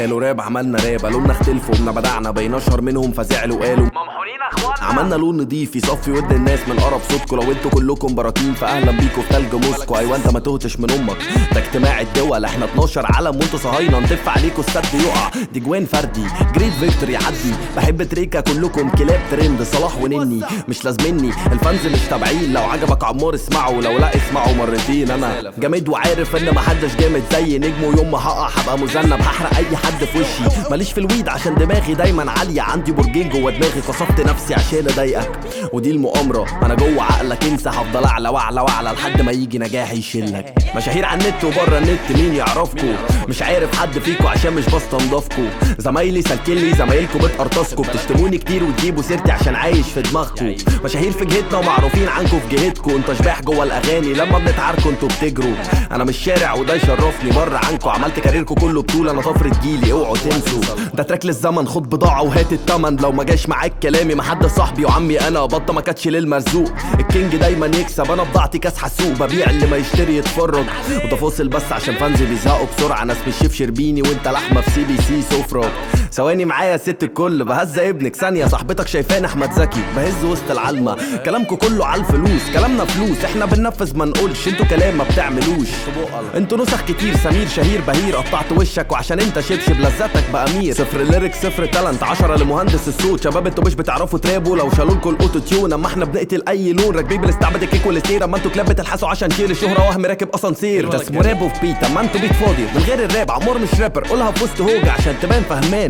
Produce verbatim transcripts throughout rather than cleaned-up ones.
قالوا راب عملنا راب، قالوا لنا اختلفوا قمنا بدعنا بقينا اشهر منهم فزعلوا قالوا ممحورين اخوانا. عملنا لون نضيف يصفي ودن الناس من قرف صوتكم. لو انتوا كلكم براكين فاهلا بيكوا في تلج موسكو. ايوه انت ما تهتش من امك، ده اجتماع الدول، احنا اتناشر علم وانتوا صهاينه نتف عليكوا السد يقع. دي جوان فردي جريت فيكتوري يعدي. بحب تريكا كلكم كلاب ترند صلاح ونني مش لازمني. الفانز مش تابعين، لو عجبك عمار اسمعه لو لا اسمعه مرتين. انا جامد وعارف ان محدش جامد زي نجمه. يوم ما هقع هبقى مذنب هحرق اي حد في وشي. ماليش في الويد عشان دماغي دايما عاليه، عندي برجين جوه دماغي قصفت نفسي عشان اضايقك. ودي المؤامره انا جوه عقلك انسى، هفضل اعلى واعلى واعلى لحد ما يجي نجاحي يشيلك. مشاهير على النت وبره النت مين يعرفكوا؟ مش عارف حد فيكوا عشان مش بستنضفكوا. زمايلي سالكلي زمايلكوا بتقرطسكوا. بتشتموني كتير وتجيبوا سيرتي عشان عايش في دماغكوا. مشاهير في جهتنا ومعروفين عنكوا في جهتكوا. انتوا اشباح جوه الاغاني لما بنتعاركوا انتوا بتجروا. انا مش شارع وده يشرفني بره عنكوا. عملت كاريركوا كله بطوله انا طفره جيلي اوعوا تنسوا. ده تراك للزمن خد بضاعه وهات التمن. لو ما جاش معاك كلامي ما حد صاحبي وعمي انا بطه ما كانتش للمرزوق. الكينج دايما يكسب انا بضاعتي كاس حسوق. ببيع اللي ما يشتري يتفرج. وده فاصل بس عشان فانزي بيزهقوا بسرعه. ناس مش شيف شربيني وانت لحمه في سي بي سي سفره. ثواني معايا ست الكل بهز ابنك ثانيه. صاحبتك شايفاني احمد زكي بهز وسط العلمه. كلامكوا كله على الفلوس كلامنا فلوس. احنا بننفذ ما نقولش انتوا كلام ما بتعملوش. انتوا نسخ كتير سمير شهير بهير قطعت وشك وعشان انت شبشب لذتك بامير. صفر ليريك صفر تالنت عشرة لمهندس الصوت. شباب انتوا مش بتعرفوا ترابوا لو شالولكوا الاوتو تيون. اما احنا بنقتل اي لون راكبين بنستعبد الكيك والستير. اما انتوا كلاب بتلحسوا عشان شيل الشهره وهم راكب اسانسير. ده اسمه راب اوف بيت. اما انتوا بيت فاضي من غير الراب. عمار مش رابر قولها في وسط هوجه عشان تبان فهمان.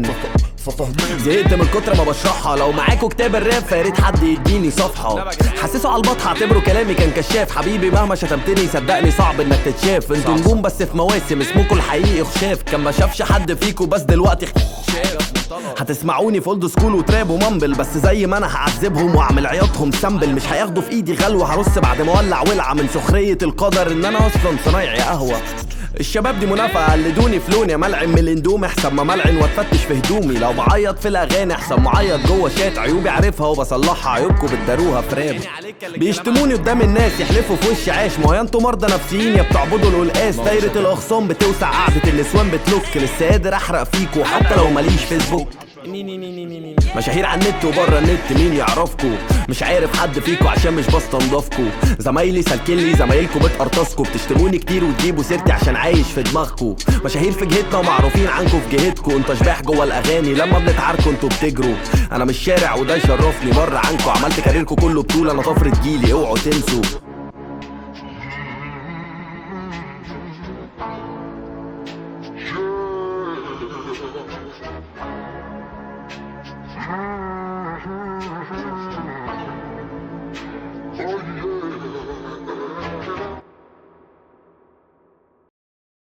زهقت من كتر ما بشرحها. لو معاكوا كتاب الراب فياريت حد يديني صفحه. حسسوا على البطحه اعتبروا كلامي كان كشاف. حبيبي مهما شتمتني صدقني صعب انك تتشاف. انتوا نجوم بس في مواسم اسمكوا الحقيقي خشاف. كان ما شافش حد فيكوا بس دلوقتي هتسمعوني في اولد سكول وتراب ومامبل. بس زي ما انا هعذبهم واعمل عياطهم سامبل. مش هياخدوا في ايدي غلوه هرص بعد ما اولع ولعه. من سخريه القدر ان انا اصلا صنايعي قهوه. الشباب دي منافقه قلدوني في لوني. ملعن من الاندوم احسن ما ملعن واتفتش في هدومي. لو بعيط في الاغاني احسن معيط جوه شات. عيوبي عارفها وبصلحها عيوبكم بتداروها في راب. بيشتموني قدام الناس يحلفوا في وش عاش. ما هو انتوا مرضى نفسيين يا بتعبدوا القلقاس. دايره الاخصام بتوسع قعده النسوان بتلوك. لسه قادر احرق فيكوا حتى لو ماليش فيسبوك. مشاهير على النت وبره النت مين يعرفكوا؟ مش عارف حد فيكوا عشان مش بستنضفكوا. زمايلي سالكلي زمايلكوا بتقرطسكوا. بتشتموني كتير وتجيبوا سيرتي عشان عايش في دماغكوا. مشاهير في جهتنا ومعروفين عنكوا في جهتكوا. انتوا اشباح جوه الاغاني لما بنتعاركوا انتوا بتجروا. انا مش شارع وده يشرفني بره عنكوا. عملت كاريركوا كله بطوله انا طفره جيلي اوعوا تنسوا.